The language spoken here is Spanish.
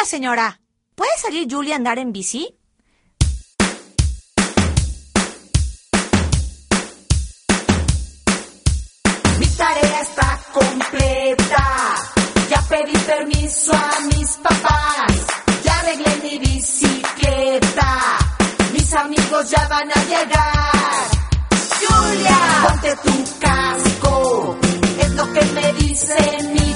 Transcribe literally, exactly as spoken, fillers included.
señora. ¿Puede salir Julia a andar en bici? Mi tarea está completa. Ya pedí permiso a mis papás. Ya arreglé mi bicicleta. Mis amigos ya van a llegar. Julia, ponte tu casco. Es lo que me dice mi